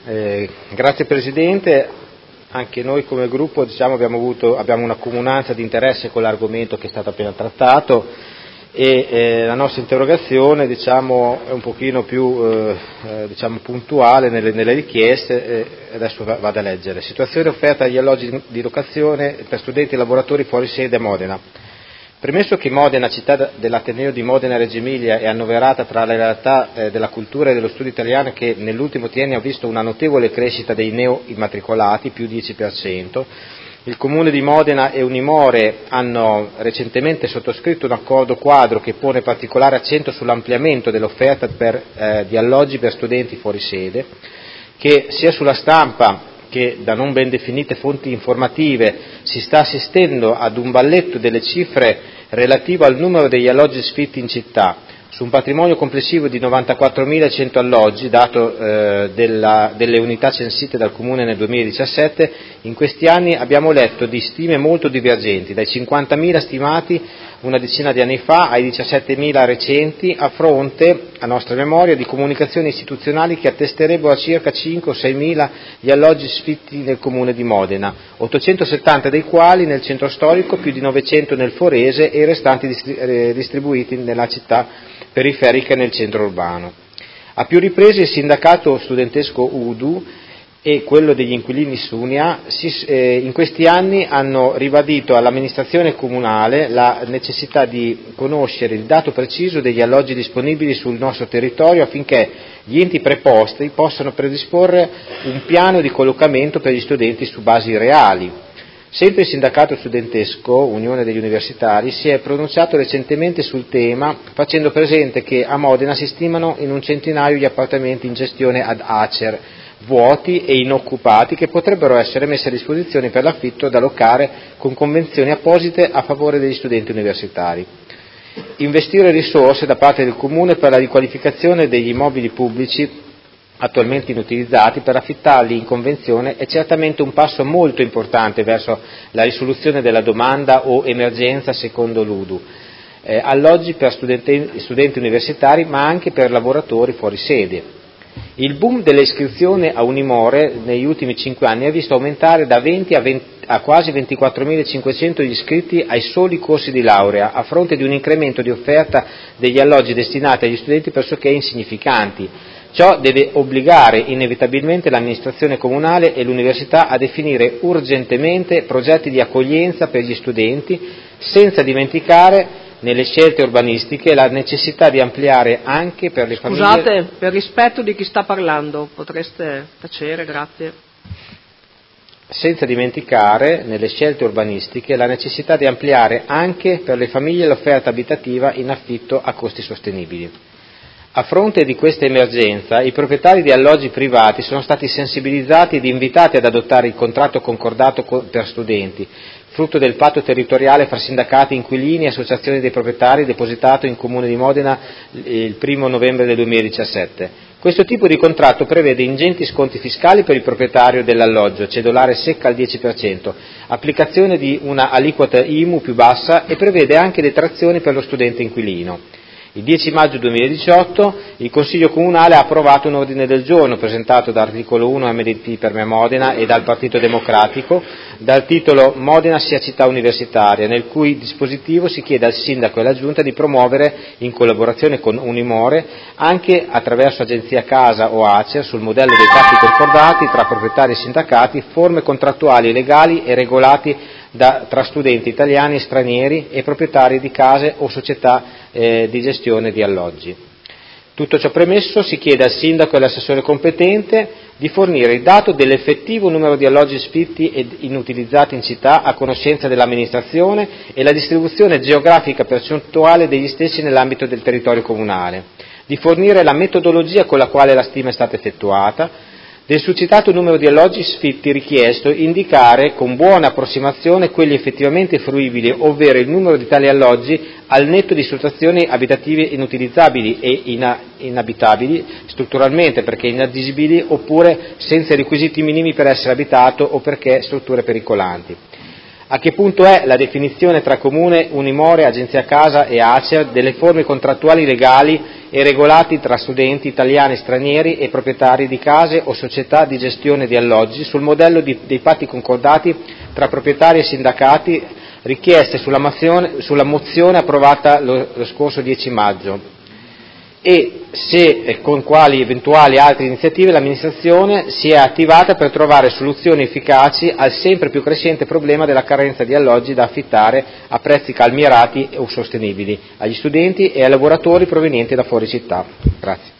Grazie Presidente, anche noi come gruppo abbiamo una comunanza di interesse con l'argomento che è stato appena trattato e la nostra interrogazione è un pochino più puntuale nelle richieste, adesso vado a leggere. Situazione offerta agli alloggi di locazione per studenti e lavoratori fuori sede a Modena. Premesso che Modena, città dell'Ateneo di Modena e Reggio Emilia, è annoverata tra le realtà della cultura e dello studio italiano che nell'ultimo triennio ha visto una notevole crescita dei neoimmatricolati, più 10%, il Comune di Modena e Unimore hanno recentemente sottoscritto un accordo quadro che pone particolare accento sull'ampliamento dell'offerta di alloggi per studenti fuori sede, che sia sulla stampa che da non ben definite fonti informative si sta assistendo ad un balletto delle cifre relative al numero degli alloggi sfitti in città. Su un patrimonio complessivo di 94.100 alloggi, dato delle unità censite dal Comune nel 2017, in questi anni abbiamo letto di stime molto divergenti, dai 50.000 stimati una decina di anni fa ai 17.000 recenti, a fronte, a nostra memoria, di comunicazioni istituzionali che attesterebbero a circa 5 o 6.000 gli alloggi sfitti nel Comune di Modena, 870 dei quali nel centro storico, più di 900 nel Forese e i restanti distribuiti nella città periferica e nel centro urbano. A più riprese il sindacato studentesco UDU e quello degli inquilini SUNIA in questi anni hanno ribadito all'amministrazione comunale la necessità di conoscere il dato preciso degli alloggi disponibili sul nostro territorio affinché gli enti preposti possano predisporre un piano di collocamento per gli studenti su basi reali. Sempre il sindacato studentesco, Unione degli Universitari, si è pronunciato recentemente sul tema facendo presente che a Modena si stimano in un centinaio gli appartamenti in gestione ad ACER, vuoti e inoccupati che potrebbero essere messi a disposizione per l'affitto da locare con convenzioni apposite a favore degli studenti universitari. Investire risorse da parte del Comune per la riqualificazione degli immobili pubblici attualmente inutilizzati per affittarli in convenzione è certamente un passo molto importante verso la risoluzione della domanda o emergenza secondo l'UDU, alloggi per studenti universitari ma anche per lavoratori fuori sede. Il boom delle iscrizioni a Unimore negli ultimi 5 anni ha visto aumentare da 20 a quasi 24.500 gli iscritti ai soli corsi di laurea, a fronte di un incremento di offerta degli alloggi destinati agli studenti pressoché insignificanti. Ciò deve obbligare inevitabilmente l'amministrazione comunale e l'università a definire urgentemente progetti di accoglienza per gli studenti, senza dimenticare nelle scelte urbanistiche la necessità di ampliare anche per le famiglie. Scusate, per rispetto di chi sta parlando, potreste tacere, grazie. Senza dimenticare nelle scelte urbanistiche la necessità di ampliare anche per le famiglie l'offerta abitativa in affitto a costi sostenibili. A fronte di questa emergenza, i proprietari di alloggi privati sono stati sensibilizzati ed invitati ad adottare il contratto concordato per studenti, frutto del patto territoriale fra sindacati, inquilini e associazioni dei proprietari depositato in Comune di Modena il 1 novembre del 2017. Questo tipo di contratto prevede ingenti sconti fiscali per il proprietario dell'alloggio, cedolare secca al 10%, applicazione di una aliquota IMU più bassa e prevede anche detrazioni per lo studente inquilino. Il 10 maggio 2018 il Consiglio Comunale ha approvato un ordine del giorno presentato da Articolo 1 MDP per me Modena e dal Partito Democratico dal titolo Modena sia città universitaria, nel cui dispositivo si chiede al Sindaco e alla Giunta di promuovere, in collaborazione con Unimore, anche attraverso agenzia Casa o ACER, sul modello dei patti concordati tra proprietari e sindacati, forme contrattuali legali e regolati tra studenti italiani e stranieri e proprietari di case o società di gestione di alloggi. Tutto ciò premesso, si chiede al Sindaco e all'assessore competente di fornire il dato dell'effettivo numero di alloggi sfitti ed inutilizzati in città a conoscenza dell'amministrazione e la distribuzione geografica percentuale degli stessi nell'ambito del territorio comunale, di fornire la metodologia con la quale la stima è stata effettuata, del succitato numero di alloggi sfitti richiesto, indicare con buona approssimazione quelli effettivamente fruibili, ovvero il numero di tali alloggi al netto di situazioni abitative inutilizzabili e inabitabili strutturalmente perché inadibili oppure senza i requisiti minimi per essere abitato o perché strutture pericolanti. A che punto è la definizione tra Comune, Unimore, Agenzia Casa e ACER delle forme contrattuali legali e regolati tra studenti italiani e stranieri e proprietari di case o società di gestione di alloggi sul modello dei patti concordati tra proprietari e sindacati richieste sulla mozione approvata lo scorso 10 maggio? E se e con quali eventuali altre iniziative l'amministrazione si è attivata per trovare soluzioni efficaci al sempre più crescente problema della carenza di alloggi da affittare a prezzi calmierati o sostenibili agli studenti e ai lavoratori provenienti da fuori città. Grazie.